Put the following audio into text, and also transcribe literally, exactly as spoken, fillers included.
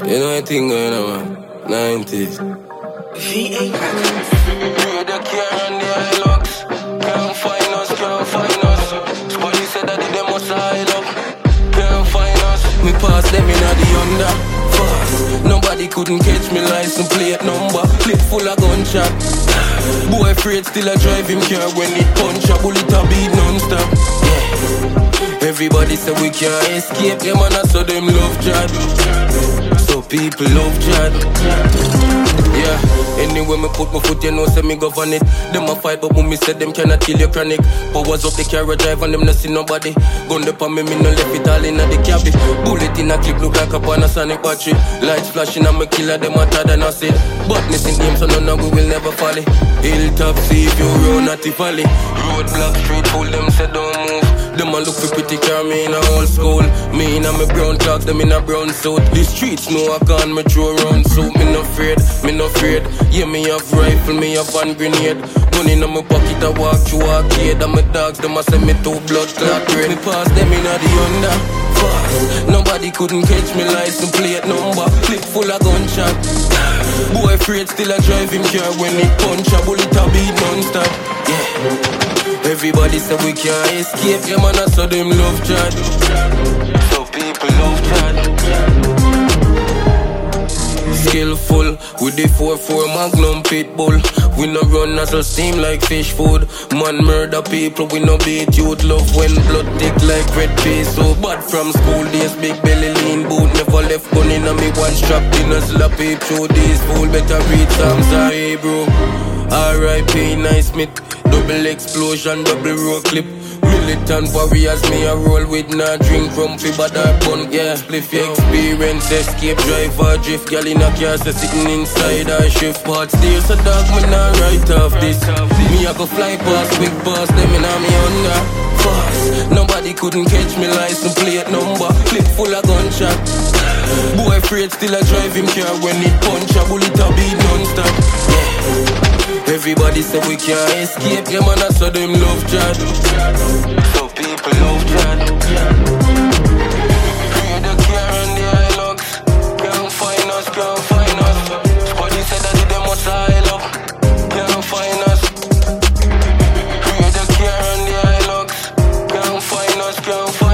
You know I think going on, man. nineties. V A Records. Read the care and the Hilux. Can't find us, can't find us. Squaddy said that they must hide up. Can't find us. Me pass them in the under. Fast. Nobody couldn't catch me license plate number. Clip full of gunshot. Boy afraid still a drive him car when it punch a bullet a beat non-stop. Yeah. Everybody say we can't escape them and I saw them love Chad. So people love Chad. Yeah, anyway me put my foot, you know, say me govern it. Them a fight, but when me say them cannot kill your chronic. Powers up the car drive and them not see nobody. Gun up on me, me no left it all in the cabin. Bullet in a clip look like a Panasonic battery. Lights flashing and me killer them hotter than I said. But missing them so none of we will never fall. Hilltop, see if you run at the valley. Roadblock street, pull them say don't move. Them a look for pretty car, me in a old school. Me in a me brown clocks, them in a brown suit. The streets know I can't me throw around suit. Me no afraid, me no afraid. Yeah, me have rifle, me have one grenade. Gun in a me pocket, I walk through arcade. And my dogs, them a send me two blood clot rain. Me pass them in a the under. Fast. Nobody couldn't catch me license plate number. Clip full of gunshot. Boy afraid still a drive him car when it punch a bullet a beat non-stop. Yeah. Everybody say we can't escape them and I saw them love Chad. So people love Chad. Skillful with the four four Magnum Pitbull. We no run as a steam like fish food. Man murder people, we no beat youth. Love when blood thick like red face. So bad from school days, big belly lean boot. Never left gun in a me one strapped in a slappy. Through this fool, better read some sorry bro. R I P Nice Smith. Double explosion, double roll clip. Militant warriors, me a roll with nah drink rum fi bad or bun. Yeah, spliff your experience, escape drive or drift. Girl in a car, so sitting inside her shift. Parts there, so dog, me nah write off this. Me a go fly past, quick past them in a me under. Fast, nobody couldn't catch me license plate number. Clip full of gunshot. Boy afraid still a drive him car when it punch a bullet a beat non-stop. Yeah. Everybody say we can't escape them and I saw them love Chad. So people love Chad. Read the car and the Hilux. Can't find us, can't find us. Squaddy said that they must hide up. Can't find us. Read the car and the Hilux. Can't find us, can't find us.